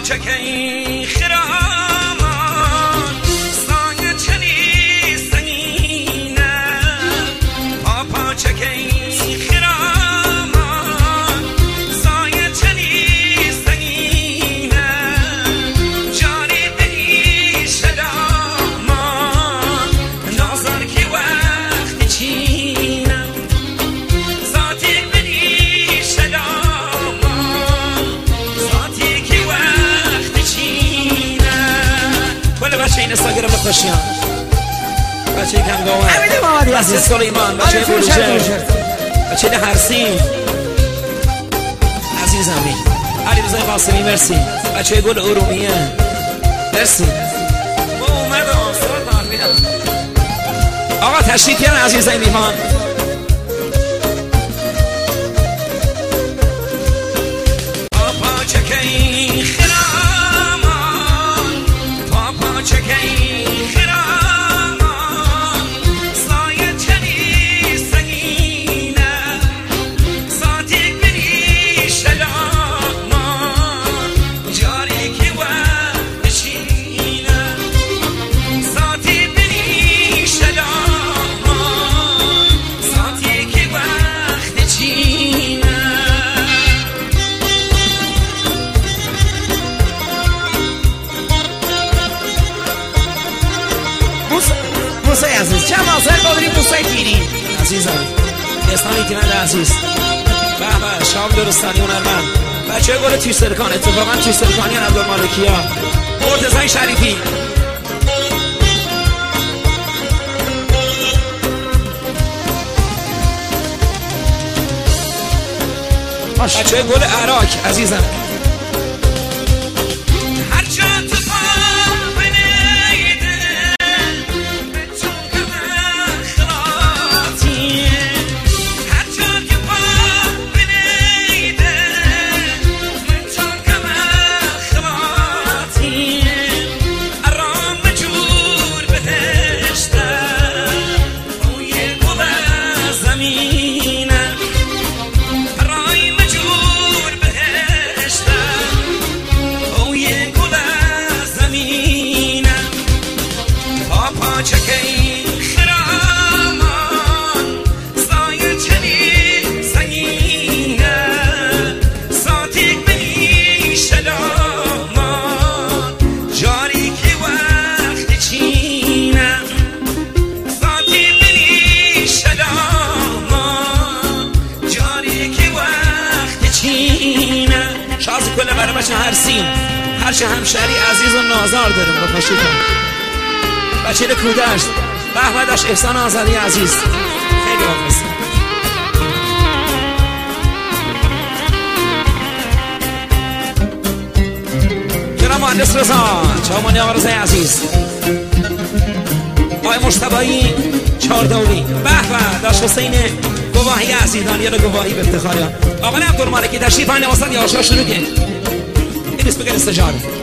چکی خرامان سایه چلی سنگینه پاپا چکی خرامان سایه چلی سنگینه جاری دلی شدامان نازار کی وقت چینه ذاتی بلی شدامان ذاتی کی وقت چینه ولی بچه این استاگرام بخوشیان بچه کم گوه بچه سلیمان بچه بروجه بچه هرسین عزیزمی علی رضای قاسمی مرسی بچه گل ارومیه مرسی با اومد آسان دارمیدم آقا تشریف بیارن عزیزای میهمان پاپا چکی خرامان پاپا چکی خرامان سایه چلی سنگینه ذاتی بلی شدامان جاری کی وقت چینه ذاتی بلی شدامان ذاتی کی وقت چینه موسی عزیز چه مازر بادری موسی گیری عزیزم اسلامی تیمند عزیز به به شام درستانی هنرمند بچه گل تیسرکان اتفاقا تیسرکانی عبدالمالکی ها مرتضی شریفی بچه گل عراق عزیزم هر جا تو چکی خرامان سایه چلی سنگینه ذاتی بلی شدامان جاری کی وقت چینه ذاتی بلی شدامان جاری کی وقت چینه شازی کل برای بچه هرسین هرچه همشهری عزیز و نازار دارم با پاشیدم بچه کودشت به داشت احسان آزادی عزیز خیلی مخلصی جناب مهندس رضا چامانی آقا رضای عزیز آقای مجتبی چاردولی به داشت حسین گواهی عزیز دانیال گواهی به افتخار آقا عبدالمالکی تشریف آنی واسط یاشا شروع کن این نیست بگن استجاره